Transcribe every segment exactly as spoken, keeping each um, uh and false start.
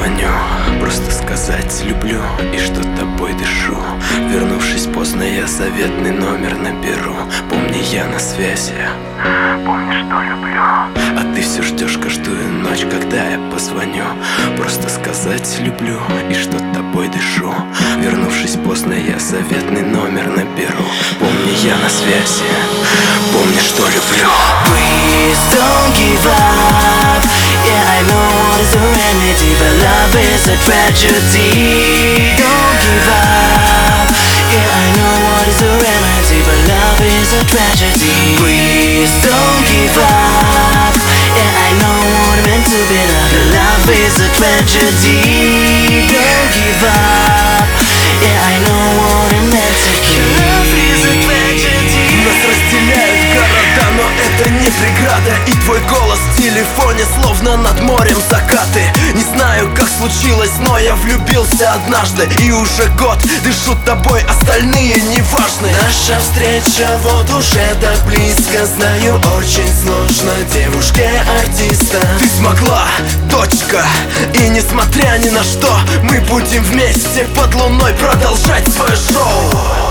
позвоню, просто сказать люблю и что тобой дышу. Вернувшись поздно, я заветный номер наберу. Помни, я на связи, помни, что люблю. А ты все ждешь каждую ночь, когда я позвоню. Просто сказать люблю и что тобой дышу. Вернувшись поздно, я заветный номер наберу. Помни, я на связи, помни, что люблю. Please don't give up. Yeah, I know what is the remedy, but love is a tragedy. Don't give up. Yeah, I know what is the remedy, but love is a tragedy. Please don't give up. Yeah, I know what it meant to be loved, but love is a tragedy. Don't give up. Yeah, I know what it meant to be. Love is a tragedy. Нас разделяют города, но это не преграда. И твой голос в телефоне, словно над морем закаты. Не знаю, как случилось, но я влюбился однажды. И уже год дышу тобой, остальные не важны. Наша встреча вот уже так близко. Знаю, очень сложно девушке-артиста. Ты смогла, точка. И несмотря ни на что, мы будем вместе под луной продолжать свое шоу.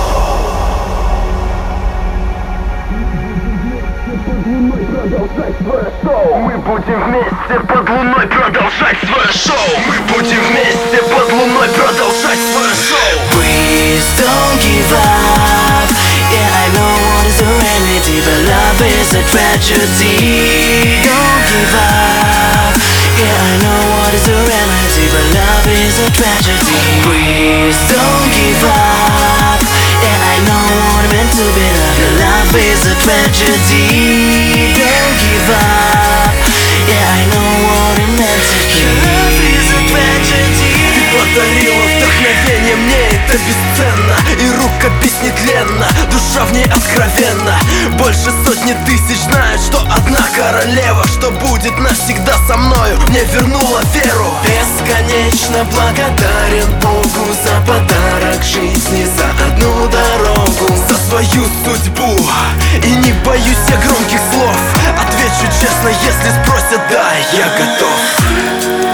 Мы будем вместе под луной продолжать свое шоу. Мы будем вместе под луной продолжать свое шоу. Please don't give up. Yeah, I know what is the remedy, but love is a tragedy. Don't give up. Yeah, I know what is the remedy, but love is a tragedy. Please don't give up. Yeah, I know what it meant to be loved, but love is a tragedy. Don't give up. Yeah, I know what it meant to be. Love is a tragedy. Ты подарила вдохновение, мне это бесценно. И рукопись нетленна, душа в ней откровенна. Больше сотни тысяч знают, что одна королева, что будет навсегда со мною, мне вернула веру. Бесконечно благодарен Богу за подарок жизни, за одну дорогу, за свою судьбу. И не боюсь я громких слов. Отвечу честно, если спросят, да, я готов.